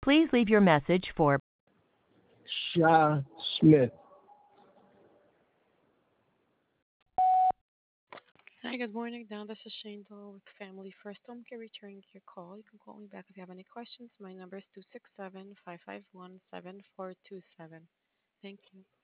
Please leave your message for Sha Smith. Hi, good morning, Dan. This is Shane Doll with Family First Home Care returning your call. You can call me back if you have any questions. My number is 267-551-7427. Thank you.